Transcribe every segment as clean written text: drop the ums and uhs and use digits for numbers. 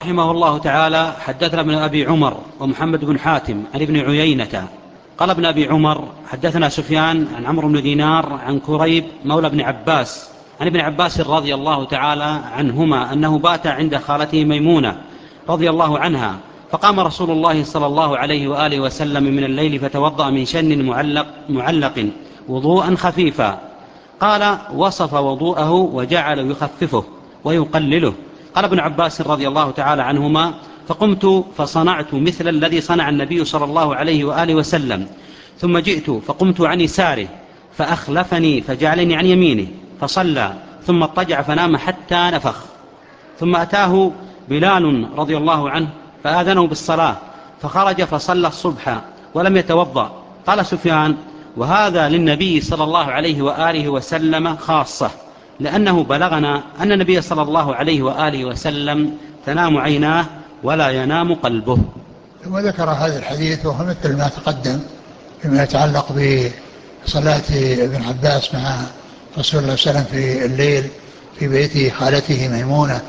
رحمه الله تعالى حدثنا ابن أبي عمر ومحمد بن حاتم عن ابن عيينة قال ابن أبي عمر حدثنا سفيان عن عمرو بن دينار عن كريب مولى ابن عباس عن ابن عباس رضي الله تعالى عنهما أنه بات عند خالته ميمونة رضي الله عنها، فقام رسول الله صلى الله عليه وآله وسلم من الليل فتوضأ من شن معلق وضوءا خفيفا. قال: وصف وضوءه وجعل يخففه ويقلله. قال ابن عباس رضي الله تعالى عنهما: فقمت فصنعت مثل الذي صنع النبي صلى الله عليه وآله وسلم، ثم جئت فقمت عن يساره فأخلفني فجعلني عن يمينه فصلى، ثم اضطجع فنام حتى نفخ، ثم أتاه بلال رضي الله عنه فآذنه بالصلاة فخرج فصلى الصبح ولم يتوضأ. قال سفيان: وهذا للنبي صلى الله عليه وآله وسلم خاصة، لأنه بلغنا أن النبي صلى الله عليه وآله وسلم تنام عيناه ولا ينام قلبه. ثم ذكر هذا الحديث وهو مثل ما تقدم فيما يتعلق بصلاة ابن عباس مع رسول الله صلى الله عليه وسلم في الليل في بيت خالته ميمونة،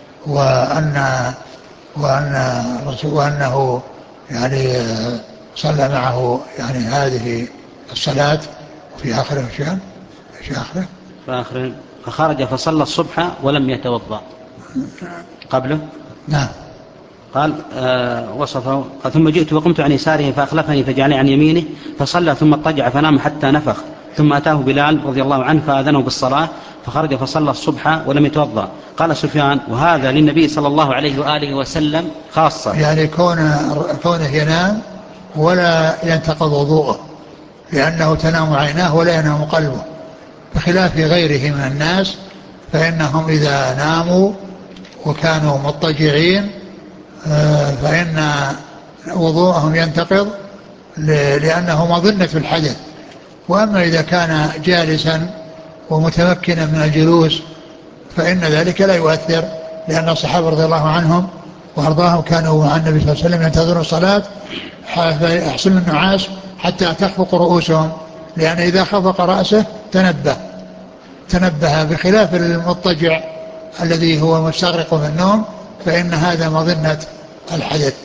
وأنه يعني صلى معه يعني هذه الصلاة في آخر فخرج فصلى الصبح ولم يتوضأ قبله. نعم. قال وصفه: ثم جئت وقمت عن يساره فأخلفني فجعلني عن يمينه فصلى، ثم اضطجع فنام حتى نفخ، ثم أتاه بلال رضي الله عنه فآذنه بالصلاة فخرج فصلى الصبح ولم يتوضأ. قال سفيان: وهذا للنبي صلى الله عليه وآله وسلم خاصة، يعني كونه ينام ولا ينتقض وضوءه، لأنه تنام عيناه ولا ينام قلبه، بخلاف غيره من الناس فإنهم إذا ناموا وكانوا مضطجعين فإن وضوءهم ينتقض لأنه مظنة الحدث. وأما إذا كان جالسا ومتمكنا من الجلوس فإن ذلك لا يؤثر، لأن الصحابة رضي الله عنهم وأرضاهم كانوا مع النبي صلى الله عليه وسلم ينتظرون الصلاة فيحصل النعاس حتى تخفق رؤوسهم، لأن إذا خفق رأسه تنبه، بخلاف المضطجع الذي هو مستغرق في النوم فإن هذا مظنة الحدث.